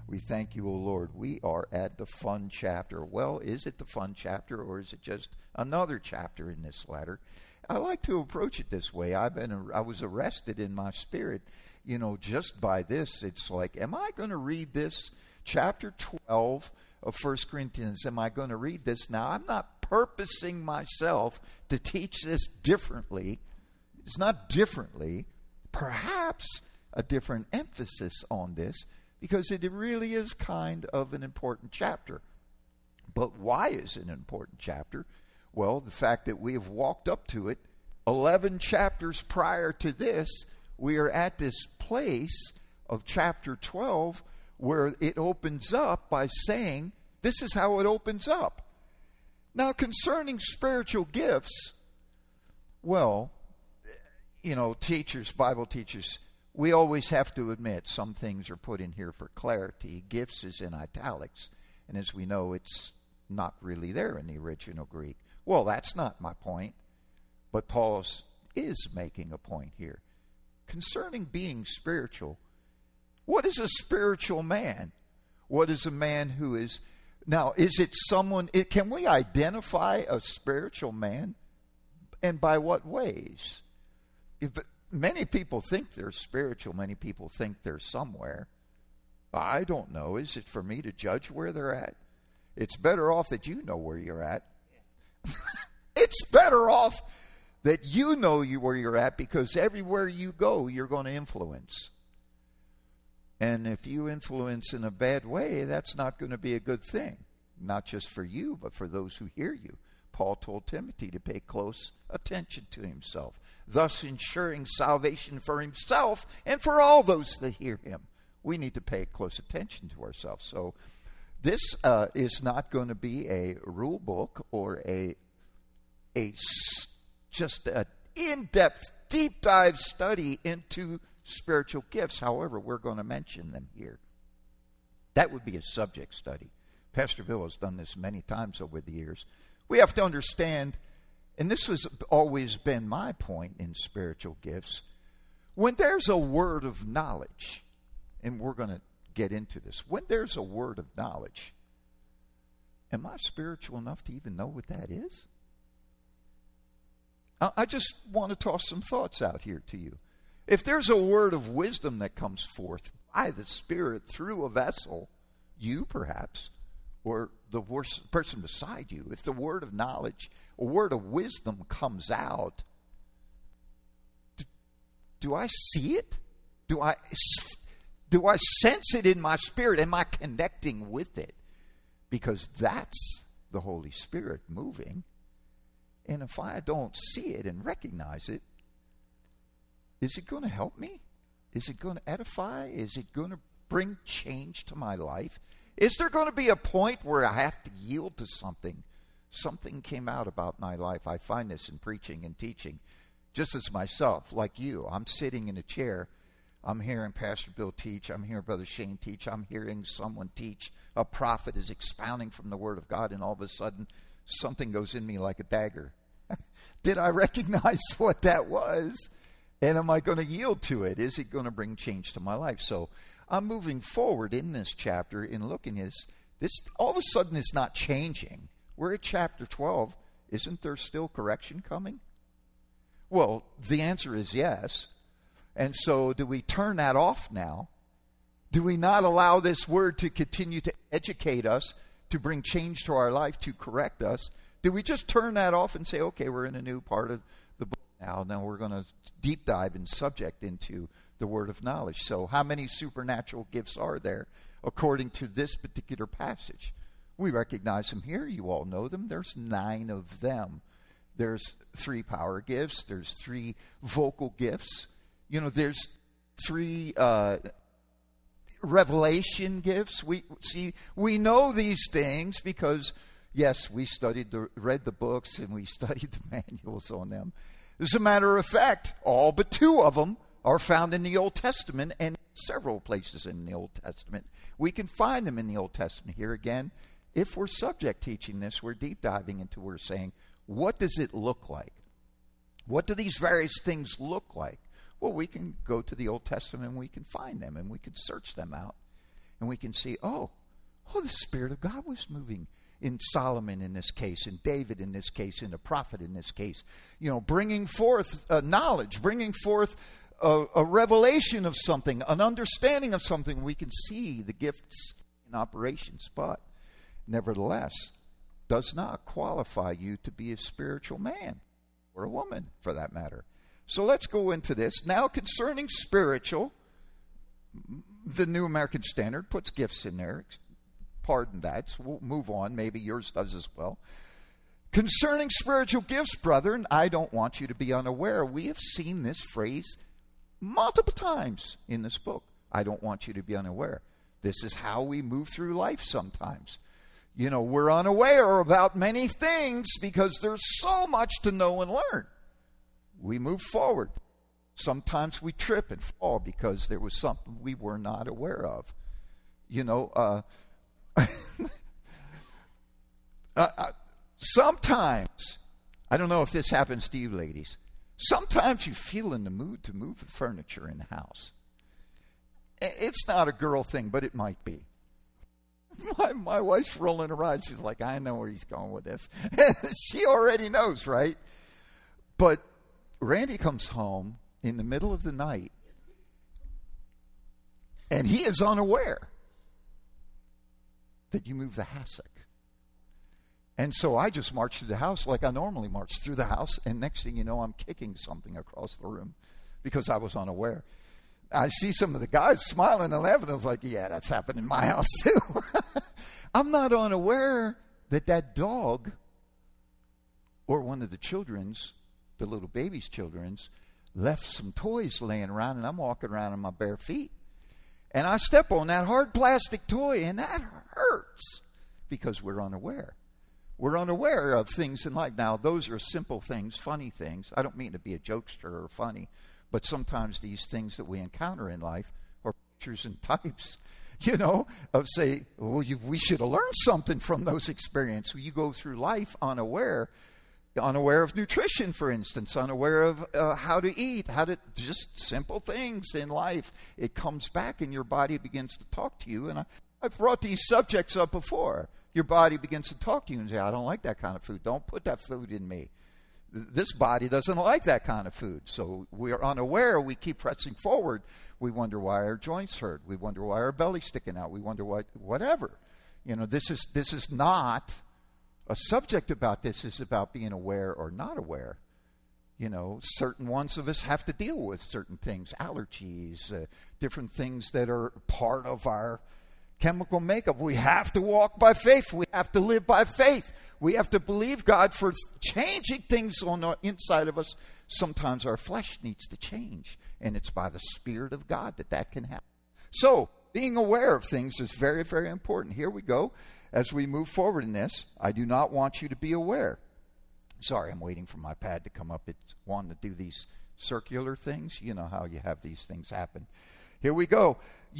We thank you, O Lord. We are at the fun chapter. Well, is it the fun chapter, or is it just another chapter in this letter? I like to approach it this way. I was arrested in my spirit, just by this. It's like, am I going to read this chapter 12 of 1 Corinthians? Am I going to read this now? I'm not purposing myself to teach this differently. It's not differently, perhaps a different emphasis on this, because it really is kind of an important chapter. But why is it an important chapter? Well, the fact that we have walked up to it 11 chapters prior to this, we are at this place of chapter 12 where it opens up by saying, this is how it opens up. Now, concerning spiritual gifts, well, teachers, Bible teachers, we always have to admit some things are put in here for clarity. Gifts is in italics. And as we know, it's not really there in the original Greek. Well, that's not my point. But Paul is making a point here. Concerning being spiritual, what is a spiritual man? What is a man who is... Now, is it someone... Can we identify a spiritual man? And by what ways? Many people think they're spiritual. Many people think they're somewhere. I don't know. Is it for me to judge where they're at? It's better off that you know where you're at. It's better off that you know where you're at, because everywhere you go, you're going to influence. And if you influence in a bad way, that's not going to be a good thing. Not just for you, but for those who hear you. Paul told Timothy to pay close attention to himself, thus ensuring salvation for himself and for all those that hear him. We need to pay close attention to ourselves. So this is not going to be a rule book or just an in-depth, deep dive study into spiritual gifts. However, we're going to mention them here. That would be a subject study. Pastor Bill has done this many times over the years. We have to understand, and this has always been my point in spiritual gifts, when there's a word of knowledge, and we're going to get into this, when there's a word of knowledge, am I spiritual enough to even know what that is? I just want to toss some thoughts out here to you. If there's a word of wisdom that comes forth by the Spirit through a vessel, you perhaps, or the person beside you, if the word of knowledge, a word of wisdom comes out, do I see it? Do I sense it in my spirit? Am I connecting with it? Because that's the Holy Spirit moving. And if I don't see it and recognize it, is it going to help me? Is it going to edify? Is it going to bring change to my life? Is there going to be a point where I have to yield to something? Something came out about my life. I find this in preaching and teaching. Just as myself, like you, I'm sitting in a chair. I'm hearing Pastor Bill teach. I'm hearing Brother Shane teach. I'm hearing someone teach. A prophet is expounding from the Word of God, and all of a sudden, something goes in me like a dagger. Did I recognize what that was? And am I going to yield to it? Is it going to bring change to my life? So I'm moving forward in this chapter in looking at this. All of a sudden, it's not changing. We're at chapter 12. Isn't there still correction coming? Well, the answer is yes. And so do we turn that off now? Do we not allow this word to continue to educate us, to bring change to our life, to correct us? Do we just turn that off and say, okay, we're in a new part of the book now. Now we're going to deep dive and subject into the word of knowledge. So how many supernatural gifts are there according to this particular passage? We recognize them here. You all know them. There's 9 of them. There's 3 power gifts. There's 3 vocal gifts. There's 3 revelation gifts. We know these things because, yes, we read the books and we studied the manuals on them. As a matter of fact, all but 2 of them are found in the Old Testament, and several places in the Old Testament. We can find them in the Old Testament. Here again, if we're subject teaching this, we're deep diving into, we're saying, what does it look like? What do these various things look like? Well, we can go to the Old Testament and we can find them and we can search them out. And we can see, oh, the Spirit of God was moving in Solomon in this case, in David in this case, in the prophet in this case. Bringing forth knowledge, bringing forth a revelation of something, an understanding of something. We can see the gifts in operations, but nevertheless, does not qualify you to be a spiritual man or a woman, for that matter. So let's go into this. Now, concerning spiritual, the New American Standard puts gifts in there. Pardon that. So we'll move on. Maybe yours does as well. Concerning spiritual gifts, brethren, I don't want you to be unaware. We have seen this phrase multiple times in this book. I don't want you to be unaware. This is how we move through life sometimes. We're unaware about many things because there's so much to know and learn. We move forward. Sometimes we trip and fall because there was something we were not aware of. Sometimes, I don't know if this happens to you ladies, sometimes you feel in the mood to move the furniture in the house. It's not a girl thing, but it might be. My wife's rolling her eyes. She's like, I know where he's going with this. She already knows, right? But Randy comes home in the middle of the night, and he is unaware that you move the hassock. And so I just march through the house like I normally march through the house, and next thing you know, I'm kicking something across the room because I was unaware. I see some of the guys smiling and laughing. I was like, yeah, that's happened in my house too. I'm not unaware that dog or one of the children's, the little baby's children's, left some toys laying around, and I'm walking around on my bare feet. And I step on that hard plastic toy, and that hurts because we're unaware. We're unaware of things in life. Now, those are simple things, funny things. I don't mean to be a jokester or funny, but sometimes these things that we encounter in life are pictures and types, of say, we should have learned something from those experiences. You go through life unaware of nutrition, for instance, unaware of how to eat, just simple things in life. It comes back and your body begins to talk to you. And I've brought these subjects up before. Your body begins to talk to you and say, I don't like that kind of food. Don't put that food in me. This body doesn't like that kind of food. So we're unaware. We keep pressing forward. We wonder why our joints hurt. We wonder why our belly's sticking out. We wonder why, whatever. This is not a subject about this. Is about being aware or not aware. Certain ones of us have to deal with certain things, allergies, different things that are part of our chemical makeup. We have to walk by faith. We have to live by faith. We have to believe God for changing things on the inside of us. Sometimes our flesh needs to change, and it's by the Spirit of God that can happen. So, being aware of things is very, very important. Here we go. As we move forward in this, I do not want you to be aware. Sorry, I'm waiting for my pad to come up. It's wanting to do these circular things. You know how you have these things happen. Here we go.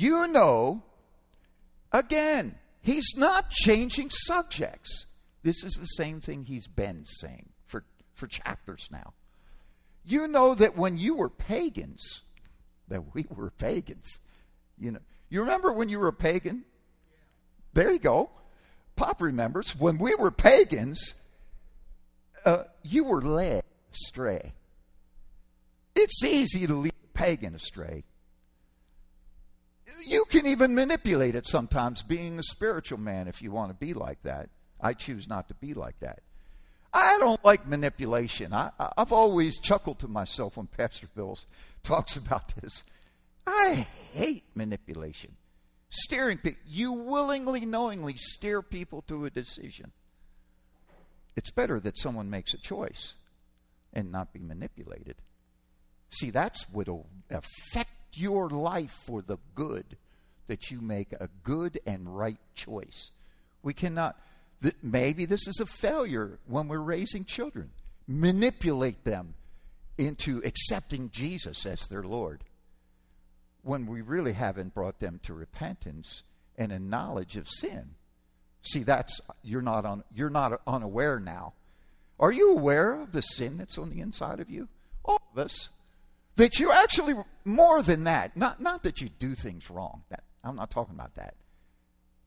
Again, he's not changing subjects. This is the same thing he's been saying for chapters now. You know that when you were pagans, that we were pagans. You remember when you were a pagan? There you go. Pop remembers. When we were pagans, you were led astray. It's easy to lead a pagan astray. You can even manipulate it sometimes, being a spiritual man, if you want to be like that. I choose not to be like that. I don't like manipulation. I've always chuckled to myself when Pastor Bill talks about this. I hate manipulation. Steering people. You willingly, knowingly steer people to a decision. It's better that someone makes a choice and not be manipulated. See, that's what will affect your life for the good, that you make a good and right choice. We cannot, maybe this is a failure when we're raising children. Manipulate them into accepting Jesus as their Lord, when we really haven't brought them to repentance and a knowledge of sin. See, you're not unaware now. Are you aware of the sin that's on the inside of you? All of us. That you're actually more than that. Not that you do things wrong. I'm not talking about that.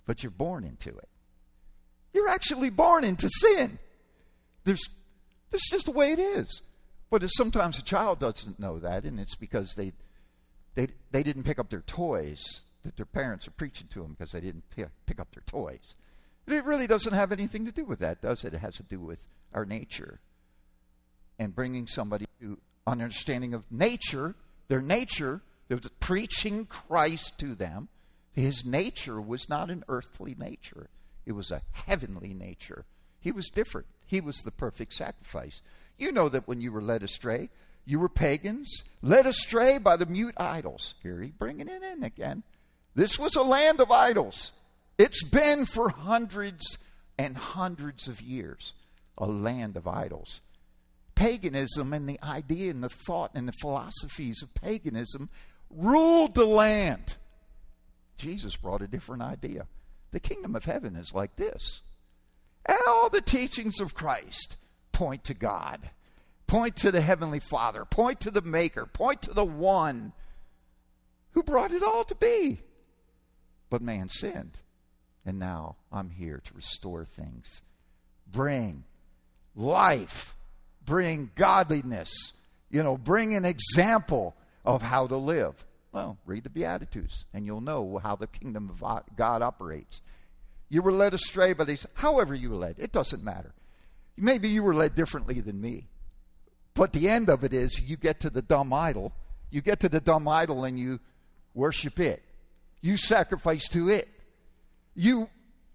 but you're born into it. You're actually born into sin. That's just the way it is. But sometimes a child doesn't know that, and it's because they didn't pick up their toys that their parents are preaching to them because they didn't pick up their toys. It really doesn't have anything to do with that, does it? It has to do with our nature. And bringing somebody to an understanding of nature, their nature, there was preaching Christ to them. His nature was not an earthly nature. It was a heavenly nature. He was different. He was the perfect sacrifice. You know that when you were led astray, you were pagans, led astray by the mute idols. Here he's bringing it in again. This was a land of idols. It's been for hundreds and hundreds of years, a land of idols. Paganism and the idea and the thought and the philosophies of paganism ruled the land. Jesus brought a different idea. The kingdom of heaven is like this. And all the teachings of Christ point to God, point to the Heavenly Father, point to the Maker, point to the one who brought it all to be. But man sinned. And now I'm here to restore things. Bring life. Bring godliness. Bring an example of how to live. Well, read the Beatitudes, and you'll know how the kingdom of God operates. You were led astray by these. However you were led, it doesn't matter. Maybe you were led differently than me. But the end of it is you get to the dumb idol. You get to the dumb idol and you worship it. You sacrifice to it. You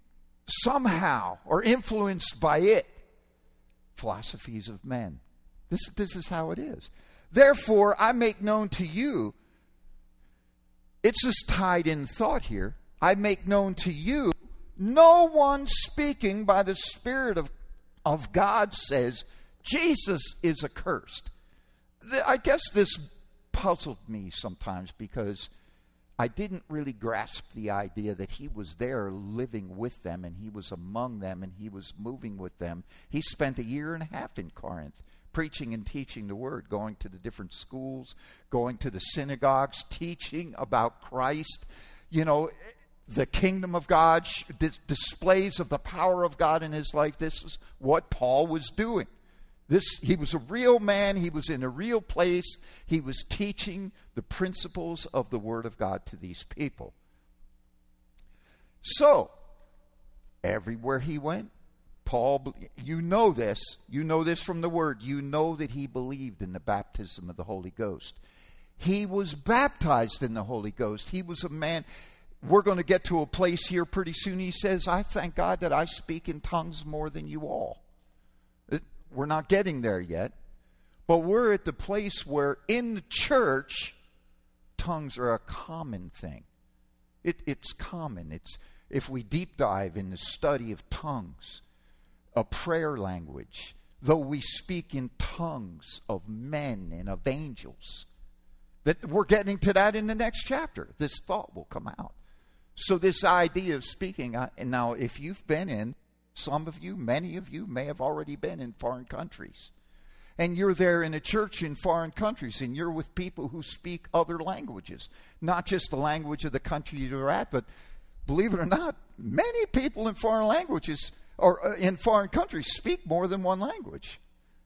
somehow are influenced by it. Philosophies of men. This is how it is. Therefore, I make known to you, it's this tied in thought here. I make known to you, no one speaking by the Spirit of God says, Jesus is accursed. I guess this puzzled me sometimes because I didn't really grasp the idea that he was there living with them and he was among them and he was moving with them. He spent 1.5 years in Corinth preaching and teaching the word, going to the different schools, going to the synagogues, teaching about Christ. The kingdom of God, displays of the power of God in his life. This is what Paul was doing. He was a real man. He was in a real place. He was teaching the principles of the Word of God to these people. So, everywhere he went, Paul, you know this from the Word. You know that he believed in the baptism of the Holy Ghost. He was baptized in the Holy Ghost. He was a man. We're going to get to a place here pretty soon. He says, I thank God that I speak in tongues more than you all. We're not getting there yet. But we're at the place where in the church, tongues are a common thing. It's common. If we deep dive in the study of tongues, a prayer language, though we speak in tongues of men and of angels, that we're getting to that in the next chapter. This thought will come out. So this idea of speaking, and now if you've been in, some of you, many of you may have already been in foreign countries. And you're there in a church in foreign countries, and you're with people who speak other languages. Not just the language of the country you're at, but believe it or not, many people in foreign languages, or in foreign countries, speak more than one language.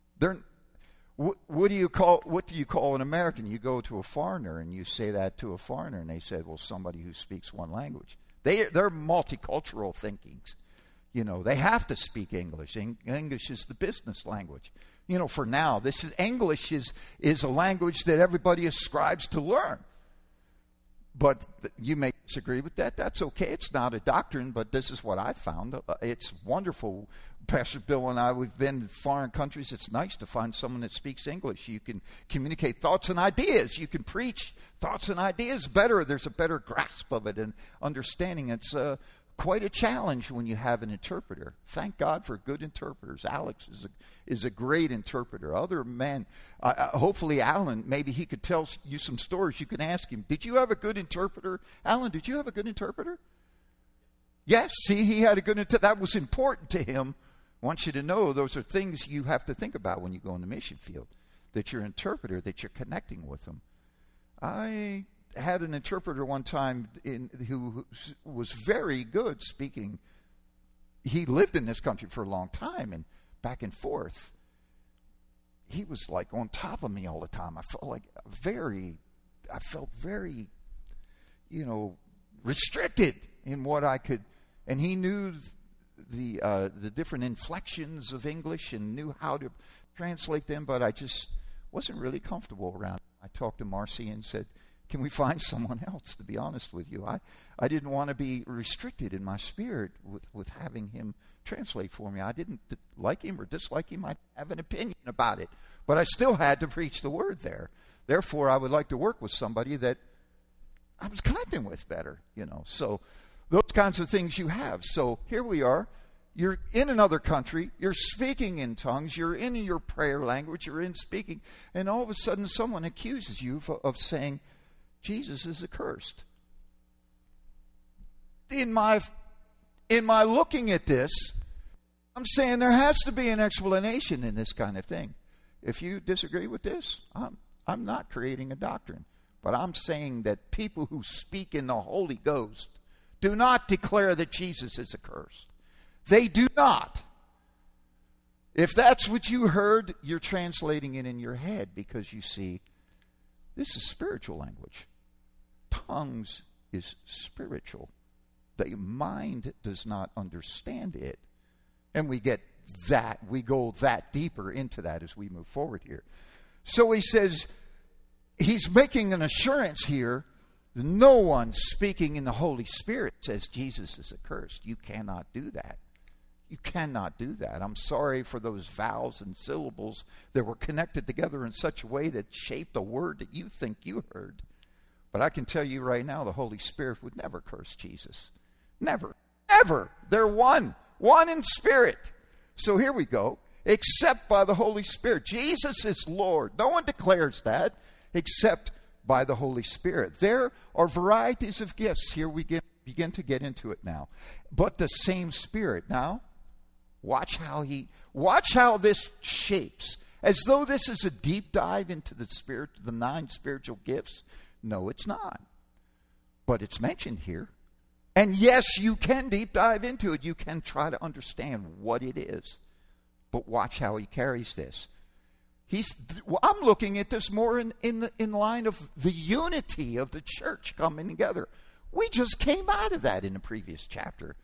What do you call an American? You go to a foreigner and you say that to a foreigner, and they say, well, somebody who speaks one language. They're multicultural thinkings. They have to speak English. English is the business language. For now, English is a language that everybody ascribes to learn. But you may disagree with that. That's okay. It's not a doctrine, but this is what I found. It's wonderful. Pastor Bill and I, we've been in foreign countries. It's nice to find someone that speaks English. You can communicate thoughts and ideas. You can preach thoughts and ideas better. There's a better grasp of it and understanding. It's quite a challenge when you have an interpreter. Thank God for good interpreters. Alex is a great interpreter. Other men, hopefully Alan, maybe he could tell you some stories. You can ask him, did you have a good interpreter? Alan, did you have a good interpreter? Yes, see, he had a good interpreter. That was important to him. I want you to know those are things you have to think about when you go in the mission field. That your interpreter, that you're connecting with them. I had an interpreter one time who was very good speaking. He lived in this country for a long time and back and forth. He was like on top of me all the time. I felt very, restricted in what I could. And he knew the different inflections of English and knew how to translate them, but I just wasn't really comfortable around. I talked to Marcy and said, can we find someone else, to be honest with you? I didn't want to be restricted in my spirit with having him translate for me. I didn't like him or dislike him. I have an opinion about it. But I still had to preach the word there. Therefore, I would like to work with somebody that I was connecting with better, So those kinds of things you have. So here we are. You're in another country. You're speaking in tongues. You're in your prayer language. You're in speaking. And all of a sudden, someone accuses you of saying, Jesus is accursed. In my looking at this, I'm saying there has to be an explanation in this kind of thing. If you disagree with this, I'm not creating a doctrine. But I'm saying that people who speak in the Holy Ghost do not declare that Jesus is accursed. They do not. If that's what you heard, you're translating it in your head because you see, this is spiritual language. Tongues is spiritual. The mind does not understand it. And we go that deeper into that as we move forward here. So he says, he's making an assurance here. No one speaking in the Holy Spirit says Jesus is accursed. You cannot do that. You cannot do that. I'm sorry for those vowels and syllables that were connected together in such a way that shaped a word that you think you heard. But I can tell you right now, the Holy Spirit would never curse Jesus. Never. Ever. They're one. One in spirit. So here we go. Except by the Holy Spirit. Jesus is Lord. No one declares that except by the Holy Spirit. There are varieties of gifts. Here we begin to get into it now. But the same Spirit. Now, watch how this shapes. As though this is a deep dive into the 9 spiritual gifts. No, it's not. But it's mentioned here. And yes, you can deep dive into it. You can try to understand what it is. But watch how he carries this. I'm looking at this more in line of the unity of the church coming together. We just came out of that in the previous chapter.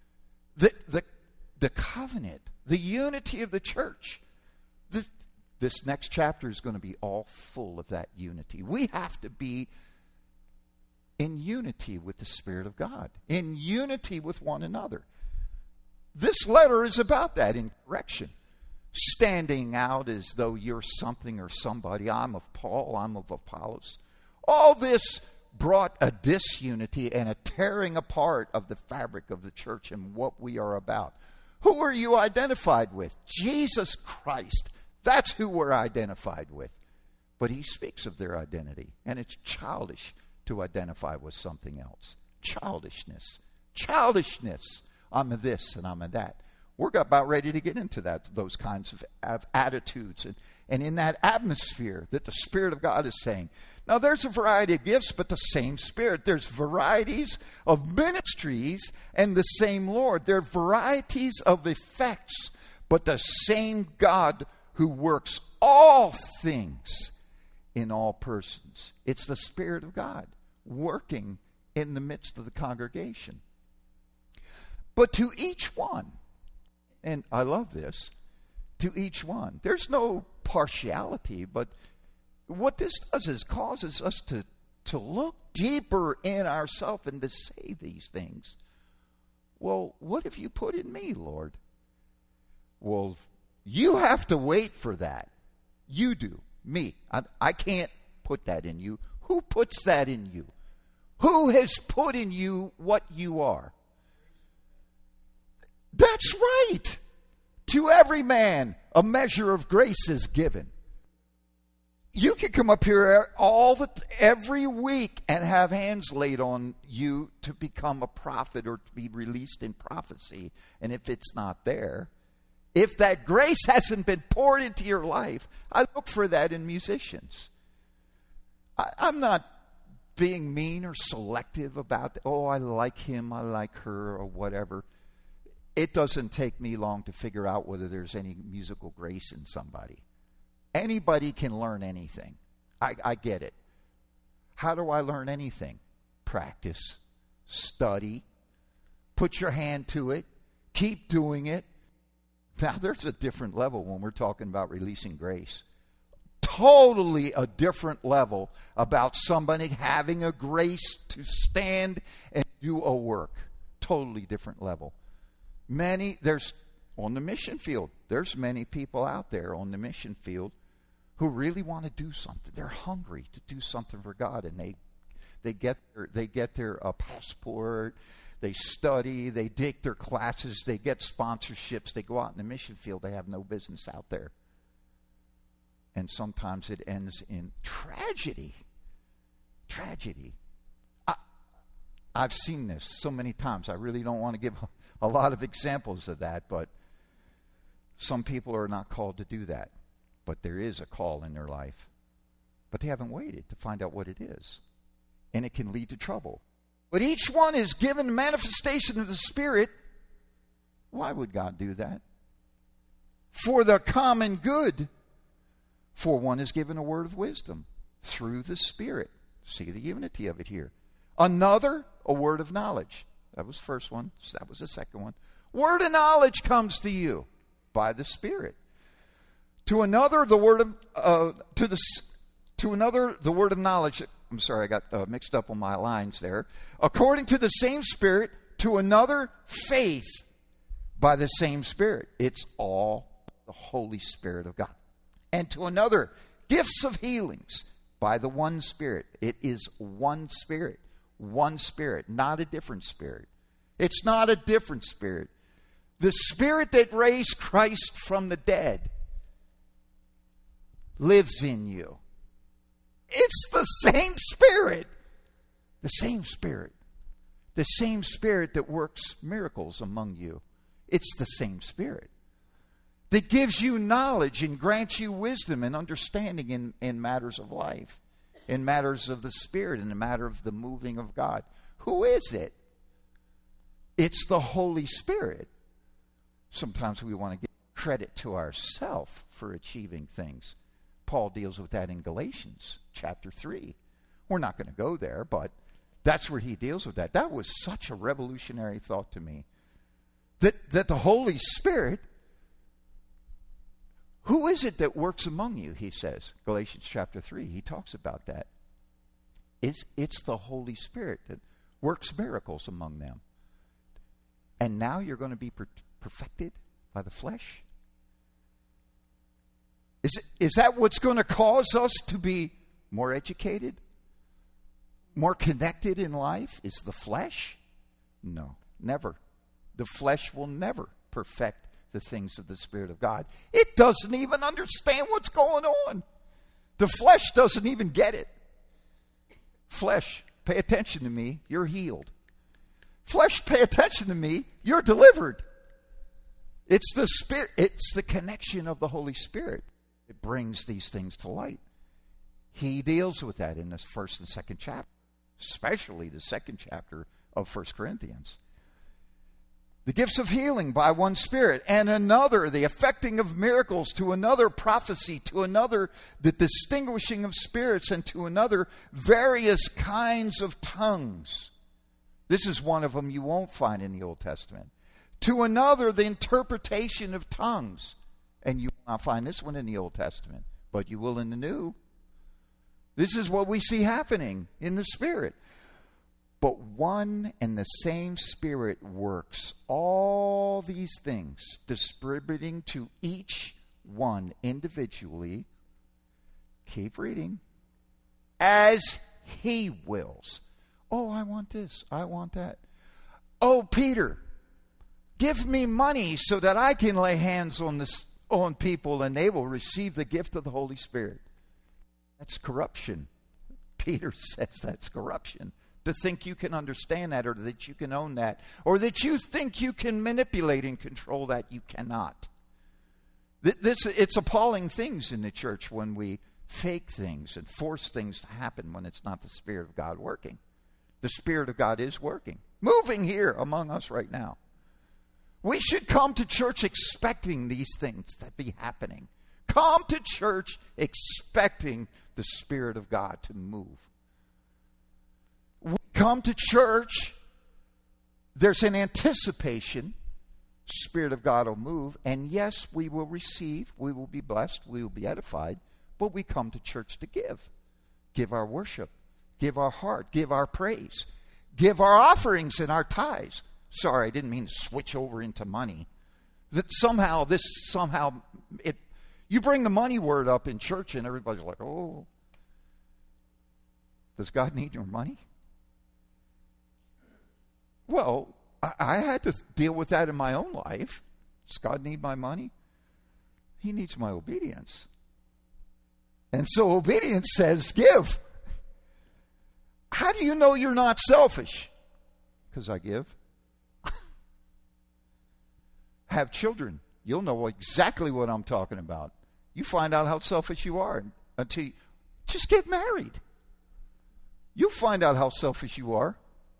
The covenant, the unity of the church. This next chapter is going to be all full of that unity. We have to be in unity with the Spirit of God, in unity with one another. This letter is about that, in correction. Standing out as though you're something or somebody. I'm of Paul, I'm of Apollos. All this brought a disunity and a tearing apart of the fabric of the church and what we are about. Who are you identified with? Jesus Christ. That's who we're identified with. But he speaks of their identity, and it's childish to identify with something else. Childishness. I'm a this and I'm a that. We're about ready to get into those kinds of attitudes and in that atmosphere that the Spirit of God is saying. Now, there's a variety of gifts, but the same Spirit. There's varieties of ministries and the same Lord. There are varieties of effects, but the same God who works all things in all persons. It's the Spirit of God working in the midst of the congregation. But to each one, and I love this, to each one. There's no partiality, but what this does is causes us to look deeper in ourselves and to say these things. Well, what have you put in me, Lord? Well, you have to wait for that. You do. Me. I can't put that in you. Who puts that in you? Who has put in you what you are? That's right. To every man, a measure of grace is given. You can come up here every week and have hands laid on you to become a prophet or to be released in prophecy. And if it's not there, if that grace hasn't been poured into your life, I look for that in musicians. I'm not being mean or selective about, I like him, I like her, or whatever. It doesn't take me long to figure out whether there's any musical grace in somebody. Anybody can learn anything. I get it. How do I learn anything? Practice, study, put your hand to it, keep doing it. Now, there's a different level when we're talking about releasing grace. Totally a different level about somebody having a grace to stand and do a work. Totally different level. On the mission field, there's many people out there on the mission field who really want to do something. They're hungry to do something for God, and they get their passport, they study, they take their classes, they get sponsorships, they go out in the mission field. They have no business out there. And sometimes it ends in tragedy. Tragedy. I've seen this so many times. I really don't want to give a lot of examples of that, but some people are not called to do that. But there is a call in their life. But they haven't waited to find out what it is. And it can lead to trouble. But each one is given the manifestation of the Spirit. Why would God do that? For the common good. For one is given a word of wisdom through the Spirit. See the unity of it here. Another, a word of knowledge. That was the first one. That was the second one. Word of knowledge comes to you by the Spirit. To another, the word of the word of knowledge. I'm sorry, I got mixed up on my lines there. According to the same Spirit, to another, faith by the same Spirit. It's all the Holy Spirit of God. And to another, gifts of healings by the one Spirit. It is one Spirit. One Spirit, not a different Spirit. It's not a different Spirit. The Spirit that raised Christ from the dead lives in you. It's the same Spirit. The same Spirit. The same Spirit that works miracles among you. It's the same Spirit that gives you knowledge and grants you wisdom and understanding in matters of life, in matters of the Spirit, in the matter of the moving of God. Who is it? It's the Holy Spirit. Sometimes we want to give credit to ourselves for achieving things. Paul deals with that in Galatians chapter 3. We're not going to go there, but that's where he deals with that. That was such a revolutionary thought to me. That the Holy Spirit, who is it that works among you, he says. Galatians chapter 3, he talks about that. It's the Holy Spirit that works miracles among them. And now you're going to be perfected by the flesh? Is that what's going to cause us to be more educated? More connected in life? Is the flesh? No, never. The flesh will never perfect the things of the Spirit of God. It doesn't even understand what's going on. The flesh doesn't even get it. Flesh, pay attention to me, you're healed. Flesh, pay attention to me, you're delivered. It's the Spirit, it's the connection of the Holy Spirit. It brings these things to light. He deals with that in this first and second chapter, especially the second chapter of 1 Corinthians. The gifts of healing by one Spirit, and another, the effecting of miracles, to another, prophecy, to another, the distinguishing of spirits, and to another, various kinds of tongues. This is one of them you won't find in the Old Testament. To another, the interpretation of tongues. And you will not find this one in the Old Testament, but you will in the New. This is what we see happening in the Spirit. But one and the same Spirit works all these things, distributing to each one individually. Keep reading. As He wills. Oh, I want this. I want that. Oh, Peter, give me money so that I can lay hands on people and they will receive the gift of the Holy Spirit. That's corruption. Peter says that's corruption. To think you can understand that, or that you can own that, or that you think you can manipulate and control that, you cannot. It's appalling things in the church when we fake things and force things to happen when it's not the Spirit of God working. The Spirit of God is working, moving here among us right now. We should come to church expecting these things to be happening. Come to church expecting the Spirit of God to move. We come to church, there's an anticipation, Spirit of God will move, and yes, we will receive, we will be blessed, we will be edified, but we come to church to give. Give our worship, give our heart, give our praise, give our offerings and our tithes. Sorry, I didn't mean to switch over into money. That somehow, you bring the money word up in church and everybody's like, oh, does God need your money? Well, I had to deal with that in my own life. Does God need my money? He needs my obedience. And so obedience says give. How do you know you're not selfish? Because I give. Have children. You'll know exactly what I'm talking about. You find out how selfish you are until you just get married. You'll find out how selfish you are.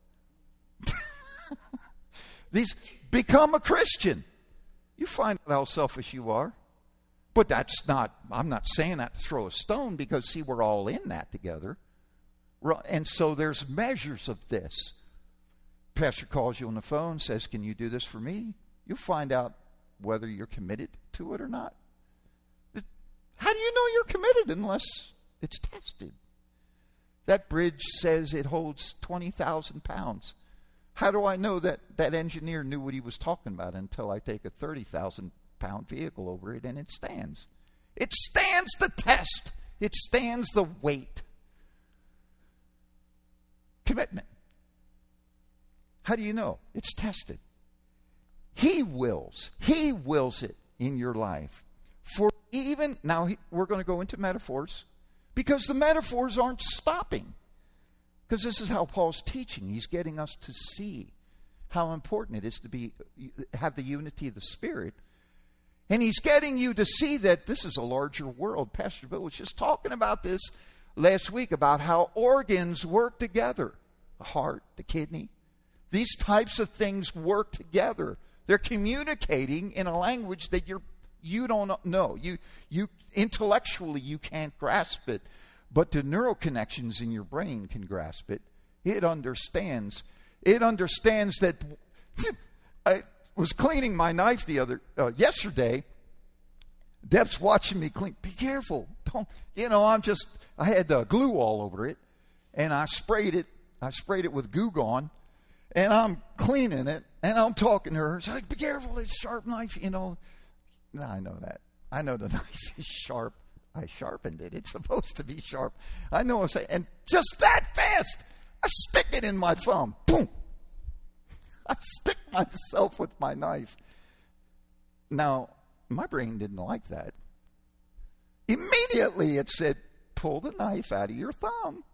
Become a Christian. You find out how selfish you are. But I'm not saying that to throw a stone, because see, we're all in that together. And so there's measures of this. Pastor calls you on the phone, says, can you do this for me? You'll find out whether you're committed to it or not. How do you know you're committed unless it's tested? That bridge says it holds 20,000 pounds. How do I know that that engineer knew what he was talking about until I take a 30,000-pound vehicle over it and it stands? It stands the test. It stands the weight. Commitment. How do you know? It's tested. He wills it in your life. For even, now we're going to go into metaphors, because the metaphors aren't stopping. Because this is how Paul's teaching. He's getting us to see how important it is to have the unity of the Spirit. And he's getting you to see that this is a larger world. Pastor Bill was just talking about this last week, about how organs work together. The heart, the kidney. These types of things work together. They're communicating in a language that you don't know. You intellectually you can't grasp it, but the neural connections in your brain can grasp it. It understands. It understands that. I was cleaning my knife yesterday. Deb's watching me clean. Be careful. Don't. I had glue all over it, and I sprayed it. I sprayed it with Goo Gone, and I'm cleaning it, and I'm talking to her. She's like, be careful, it's a sharp knife, No, I know that. I know the knife is sharp. I sharpened it. It's supposed to be sharp. I know what I'm saying. And just that fast, I stick it in my thumb. Boom. I stick myself with my knife. Now, my brain didn't like that. Immediately it said, pull the knife out of your thumb.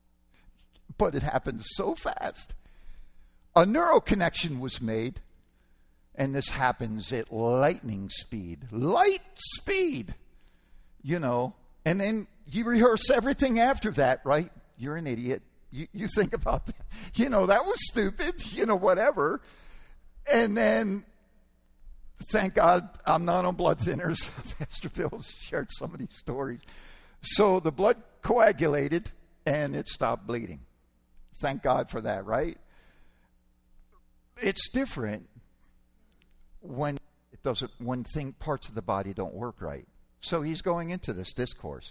But it happened so fast. A neural connection was made, and this happens at lightning speed. Light speed, And then you rehearse everything after that, right? You're an idiot. You think about that. That was stupid, whatever. And then, thank God, I'm not on blood thinners. Pastor Bill shared some of these stories. So the blood coagulated, and it stopped bleeding. Thank God for that, right? It's different when parts of the body don't work right. So he's going into this discourse.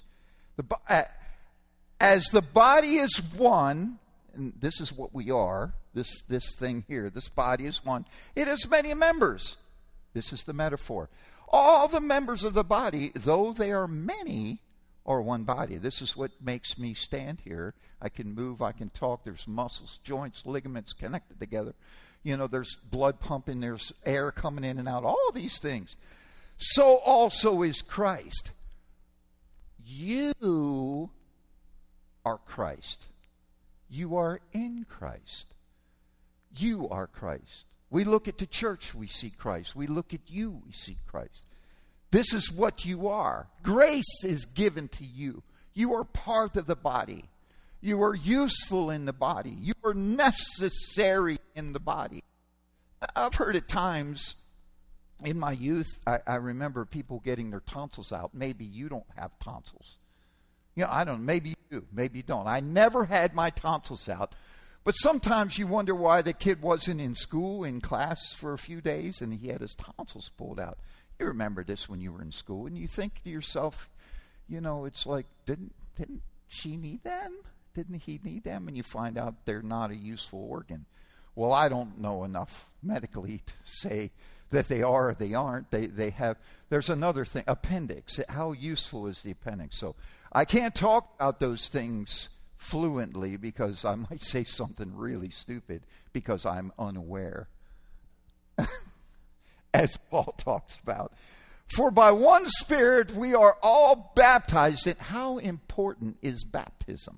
As the body is one, and this is what we are, this thing here, this body is one. It has many members. This is the metaphor. All the members of the body, though they are many, are one body. This is what makes me stand here. I can move, I can talk. There's muscles, joints, ligaments connected together. There's blood pumping, there's air coming in and out, all these things. So also is Christ. You are Christ. You are in Christ. You are Christ. We look at the church, we see Christ. We look at you, we see Christ. This is what you are. Grace is given to you. You are part of the body. You are useful in the body. You are necessary in the body. I've heard at times in my youth, I remember people getting their tonsils out. Maybe you don't have tonsils. I don't know. Maybe you do. Maybe you don't. I never had my tonsils out. But sometimes you wonder why the kid wasn't in school, in class for a few days, and he had his tonsils pulled out. You remember this when you were in school, and you think to yourself, it's like, didn't she need them? Didn't he need them? And you find out they're not a useful organ. Well, I don't know enough medically to say that they are or they aren't. They have, there's another thing, appendix. How useful is the appendix? So I can't talk about those things fluently because I might say something really stupid because I'm unaware. As Paul talks about. For by one Spirit we are all baptized. And how important is baptism?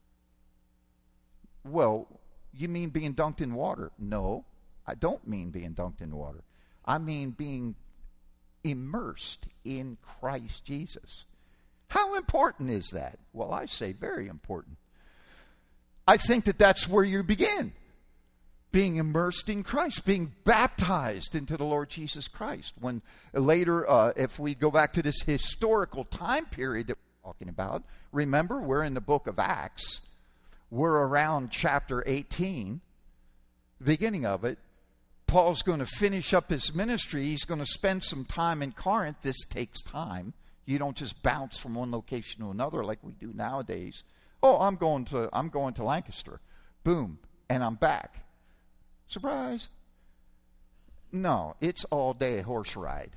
Well, you mean being dunked in water? No, I don't mean being dunked in water. I mean being immersed in Christ Jesus. How important is that? Well, I say very important. I think that that's where you begin. Being immersed in Christ, being baptized into the Lord Jesus Christ. When later, if we go back to this historical time period that we're talking about, remember, we're in the book of Acts. We're around chapter 18, the beginning of it. Paul's going to finish up his ministry. He's going to spend some time in Corinth. This takes time. You don't just bounce from one location to another like we do nowadays. Oh, I'm going to Lancaster. Boom, and I'm back. Surprise. No, it's all day horse ride.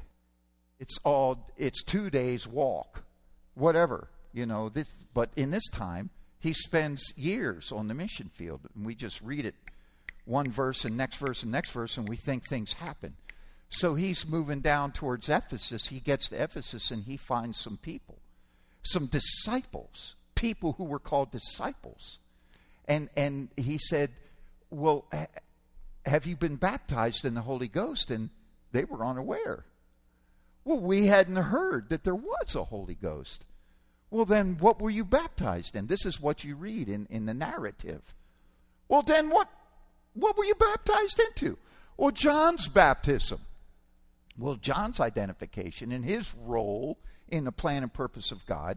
It's 2 days walk. Whatever, but in this time, he spends years on the mission field. And we just read it one verse and next verse and next verse, and we think things happen. So he's moving down towards Ephesus. He gets to Ephesus and he finds some people, some disciples, people who were called disciples. And he said, well, have you been baptized in the Holy Ghost? And they were unaware. Well, we hadn't heard that there was a Holy Ghost. Well, then what were you baptized in? This is what you read in the narrative. Well, then what were you baptized into? Well, John's baptism. Well, John's identification and his role in the plan and purpose of God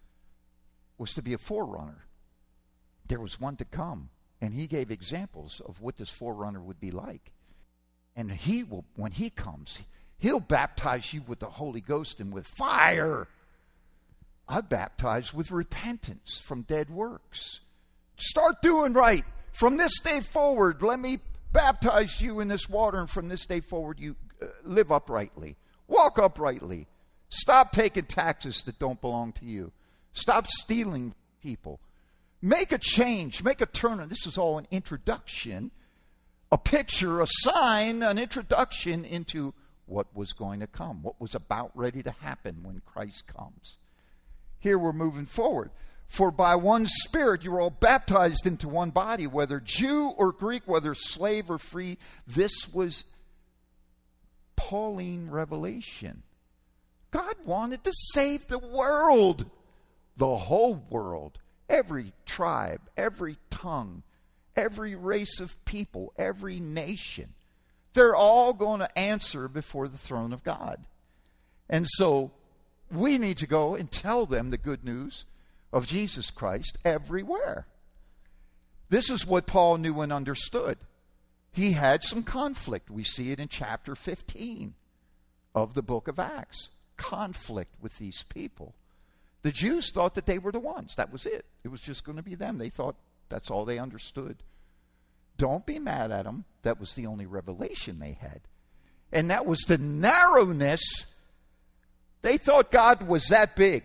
was to be a forerunner. There was one to come, and he gave examples of what this forerunner would be like. And he will, when he comes, he'll baptize you with the Holy Ghost and with fire. I baptize with repentance from dead works. Start doing right. From this day forward, let me baptize you in this water, and from this day forward, you live uprightly. Walk uprightly. Stop taking taxes that don't belong to you. Stop stealing people. Make a change. Make a turn. And this is all an introduction, a picture, a sign, an introduction into what was going to come, what was about ready to happen when Christ comes. Here we're moving forward. For by one Spirit you are all baptized into one body, whether Jew or Greek, whether slave or free. This was Pauline revelation. God wanted to save the world, the whole world, every tribe, every tongue, every race of people, every nation. They're all going to answer before the throne of God. And so we need to go and tell them the good news of Jesus Christ everywhere. This is what Paul knew and understood. He had some conflict. We see it in chapter 15 of the book of Acts. Conflict with these people. The Jews thought that they were the ones. That was it. It was just going to be them. They thought that's all they understood. Don't be mad at them. That was the only revelation they had. And that was the narrowness. They thought God was that big.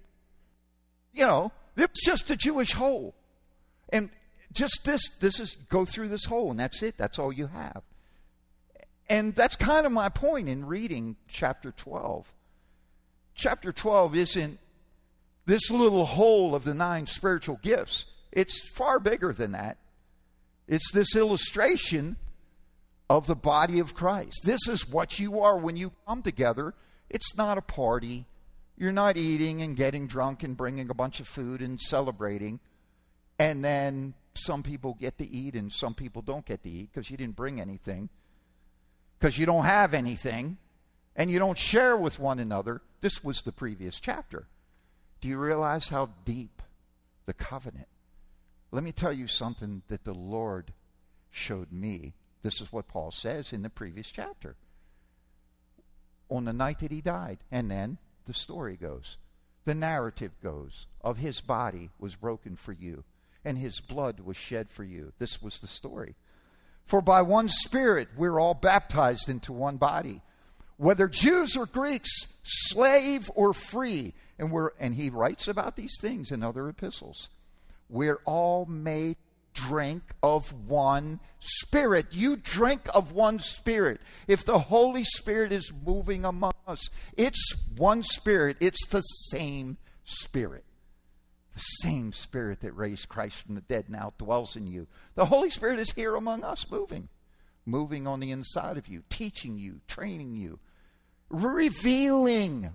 It was just a Jewish hole. And just this is, go through this hole and that's it. That's all you have. And that's kind of my point in reading chapter 12. Chapter 12 isn't this little hole of the 9 spiritual gifts. It's far bigger than that. It's this illustration of the body of Christ. This is what you are when you come together. It's not a party. You're not eating and getting drunk and bringing a bunch of food and celebrating. And then some people get to eat and some people don't get to eat because you didn't bring anything. Because you don't have anything. And you don't share with one another. This was the previous chapter. Do you realize how deep the covenant? Let me tell you something that the Lord showed me. This is what Paul says in the previous chapter. On the night that he died. And then the story goes. The narrative goes of his body was broken for you. And his blood was shed for you. This was the story. For by one Spirit we're all baptized into one body. Whether Jews or Greeks, slave or free. And he writes about these things in other epistles. We're all made drink of one Spirit. You drink of one Spirit. If the Holy Spirit is moving among us, it's one Spirit. It's the same Spirit. The same Spirit that raised Christ from the dead now dwells in you. The Holy Spirit is here among us, moving on the inside of you, teaching you, training you, revealing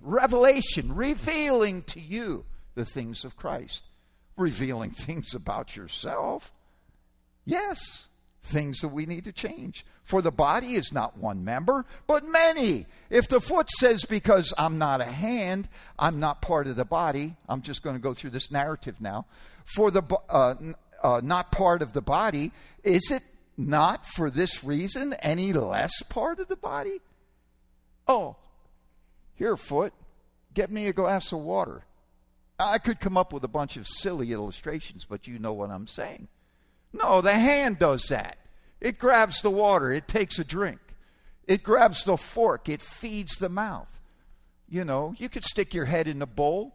to you the things of Christ. Revealing things about yourself. Yes, things that we need to change. For the body is not one member, but many. If the foot says, because I'm not a hand, I'm not part of the body. I'm just going to go through this narrative now. For the not part of the body, is it not for this reason any less part of the body? Oh, here, foot, get me a glass of water. I could come up with a bunch of silly illustrations, but you know what I'm saying. No, the hand does that. It grabs the water. It takes a drink. It grabs the fork. It feeds the mouth. You know, you could stick your head in the bowl.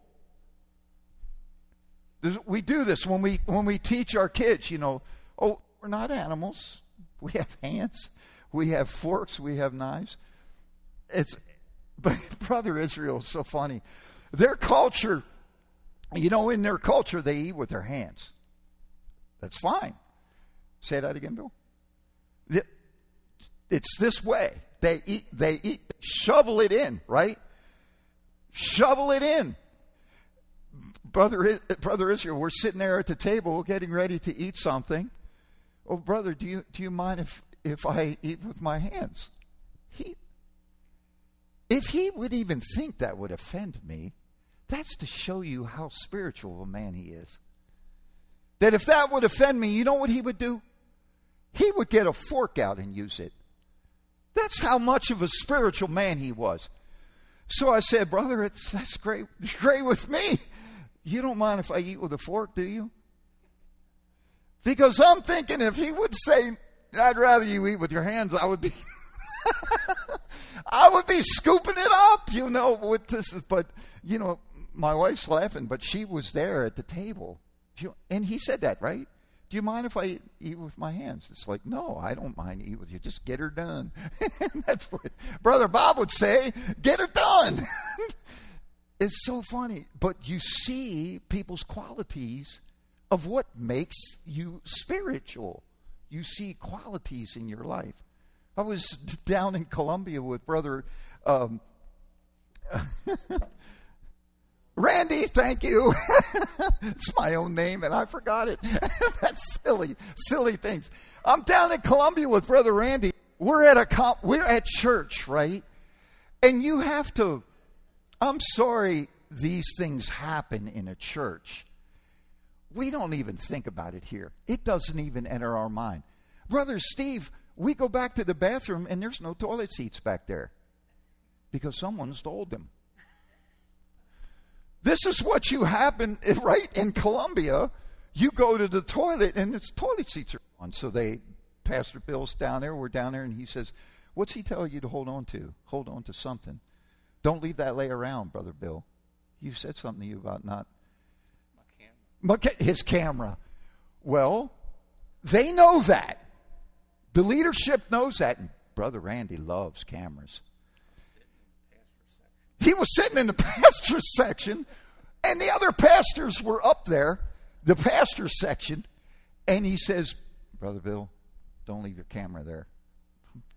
We do this when we teach our kids, you know. Oh, we're not animals. We have hands. We have forks. We have knives. But Brother Israel is so funny. Their culture, you know, in their culture, they eat with their hands. That's fine. Say that again, Bill. It's this way. They eat, shovel it in, right? Shovel it in. Brother Israel, we're sitting there at the table getting ready to eat something. Oh, brother, do you mind if I eat with my hands? If he would even think that would offend me, that's to show you how spiritual of a man he is. That if that would offend me, you know what he would do? He would get a fork out and use it. That's how much of a spiritual man he was. So I said, brother, that's great. It's great with me. You don't mind if I eat with a fork, do you? Because I'm thinking if he would say, I'd rather you eat with your hands, I would be I would be scooping it up, you know, with this. But, you know, my wife's laughing, but she was there at the table. And he said that, right? Do you mind if I eat with my hands? It's like, no, I don't mind eat with you. Just get her done. That's what Brother Bob would say. Get her done. It's so funny. But you see people's qualities of what makes you spiritual. You see qualities in your life. I was down in Colombia with Brother Randy, thank you. It's my own name and I forgot it. That's silly things. I'm down in Colombia with Brother Randy. We're at church, right? And you have to, I'm sorry these things happen in a church. We don't even think about it here. It doesn't even enter our mind. Brother Steve, we go back to the bathroom and there's no toilet seats back there because someone stole them. This is what you happen, right, in Colombia. You go to the toilet and its toilet seats are on. So Pastor Bill's down there, we're down there, and he says, what's he tell you to hold on to? Hold on to something. Don't leave that lay around, Brother Bill. You said something to you about not. My camera. His camera. Well, they know that. The leadership knows that. And Brother Randy loves cameras. He was sitting in the pastor's section, and the other pastors were up there, the pastor's section, and he says, Brother Bill, don't leave your camera there.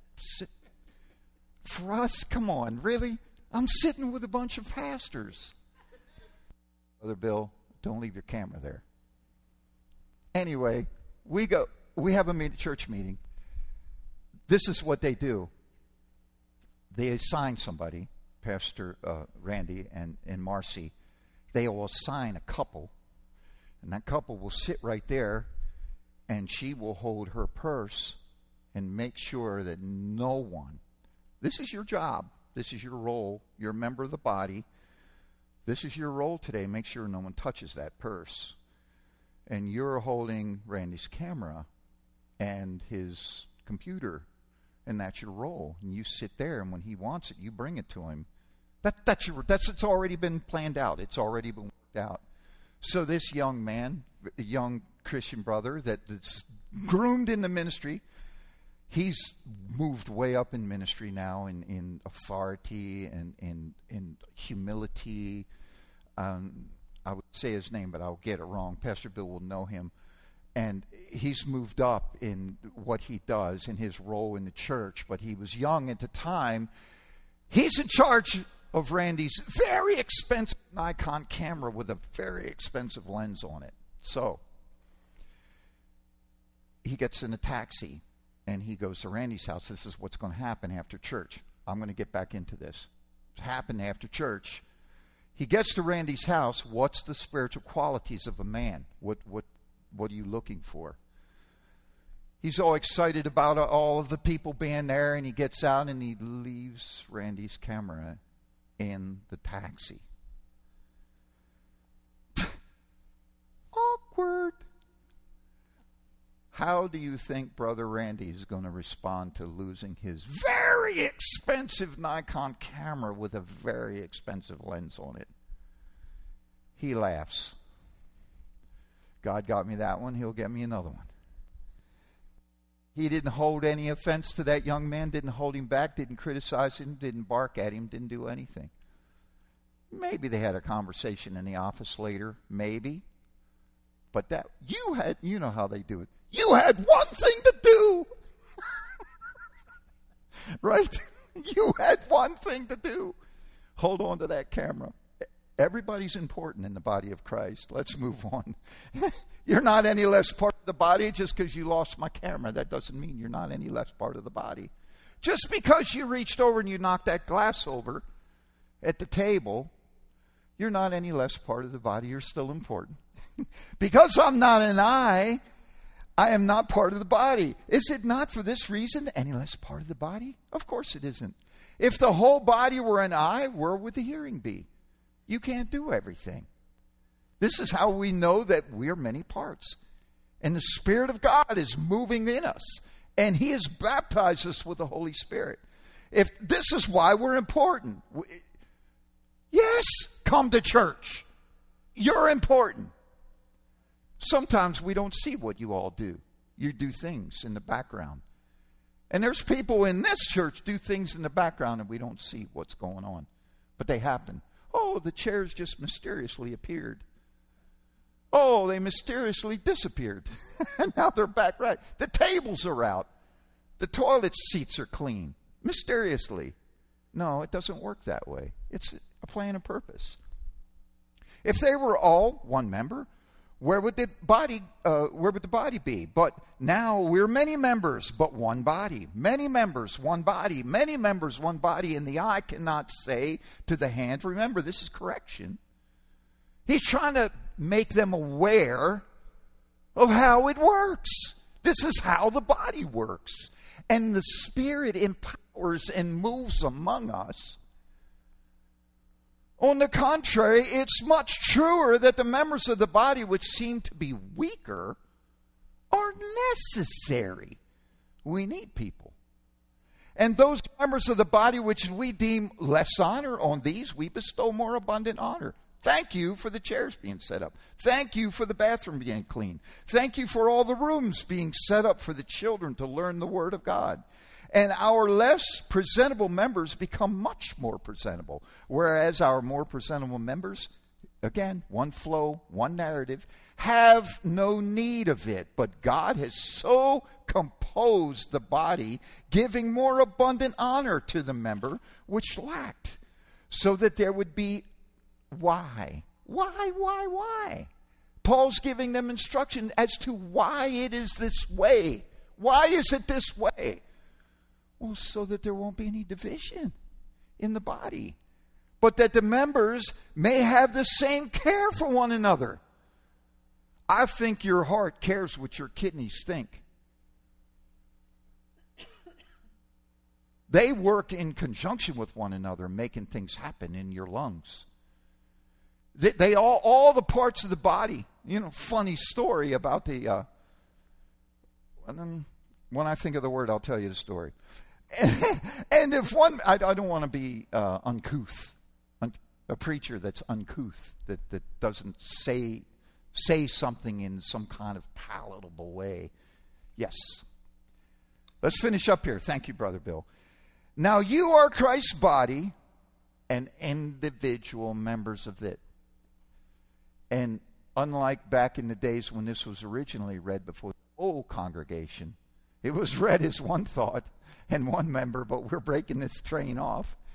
For us, come on, really? I'm sitting with a bunch of pastors. Brother Bill, don't leave your camera there. Anyway, we have a church meeting. This is what they do. They assign somebody, Pastor Randy and Marcy. They will assign a couple, and that couple will sit right there, and she will hold her purse and make sure that no one, this is your job, this is your role, you're a member of the body, this is your role today, make sure no one touches that purse. And you're holding Randy's camera and his computer, and that's your role. And you sit there, and when he wants it, you bring it to him. It's already been planned out. It's already been worked out. So this young man, a young Christian brother that's groomed in the ministry, he's moved way up in ministry now in authority and in humility. I would say his name, but I'll get it wrong. Pastor Bill will know him. And he's moved up in what he does in his role in the church, but he was young at the time. He's in charge of Randy's very expensive Nikon camera with a very expensive lens on it. So he gets in a taxi and he goes to Randy's house. This is what's going to happen after church. I'm going to get back into this. It's happened after church. He gets to Randy's house. What's the spiritual qualities of a man? What are you looking for? He's all excited about all of the people being there, and he gets out and he leaves Randy's camera in the taxi. Awkward. How do you think Brother Randy is going to respond to losing his very expensive Nikon camera with a very expensive lens on it? He laughs. God got me that one, he'll get me another one. He didn't hold any offense to that young man, didn't hold him back, didn't criticize him, didn't bark at him, didn't do anything. Maybe they had a conversation in the office later, maybe. But that, you know how they do it. You had one thing to do. Right? You had one thing to do. Hold on to that camera. Everybody's important in the body of Christ. Let's move on. You're not any less part of the body just because you lost my camera. That doesn't mean you're not any less part of the body. Just because you reached over and you knocked that glass over at the table, you're not any less part of the body. You're still important. Because I'm not an eye, I am not part of the body. Is it not for this reason any less part of the body? Of course it isn't. If the whole body were an eye, where would the hearing be? You can't do everything. This is how we know that we're many parts. And the Spirit of God is moving in us. And He has baptized us with the Holy Spirit. If this is why we're important. Yes, come to church. You're important. Sometimes we don't see what you all do. You do things in the background. And there's people in this church do things in the background and we don't see what's going on. But they happen. Oh, the chairs just mysteriously appeared. Oh, they mysteriously disappeared. And now they're back right. The tables are out. The toilet seats are clean. Mysteriously. No, it doesn't work that way. It's a plan and purpose. If they were all one member, where would the body be? But now we're many members, but one body. Many members, one body. Many members, one body. And the eye cannot say to the hand, remember, this is correction. He's trying to make them aware of how it works. This is how the body works. And the Spirit empowers and moves among us. On the contrary, it's much truer that the members of the body which seem to be weaker are necessary. We need people. And those members of the body which we deem less honor, on these we bestow more abundant honor. Thank you for the chairs being set up. Thank you for the bathroom being clean. Thank you for all the rooms being set up for the children to learn the Word of God. And our less presentable members become much more presentable. Whereas our more presentable members, again, one flow, one narrative, have no need of it. But God has so composed the body, giving more abundant honor to the member which lacked. So that there would be, why? Why? Paul's giving them instruction as to why it is this way. Why is it this way? Well, so that there won't be any division in the body, but that the members may have the same care for one another. I think your heart cares what your kidneys think. They work in conjunction with one another, making things happen in your lungs. They all the parts of the body. Funny story about the. When I think of the word, I'll tell you the story. And if one, I don't want to be uncouth, a preacher that's uncouth, that doesn't say something in some kind of palatable way. Yes. Let's finish up here. Thank you, Brother Bill. Now you are Christ's body and individual members of it. And unlike back in the days when this was originally read before the whole congregation, it was read as one thought and one member, but we're breaking this train off.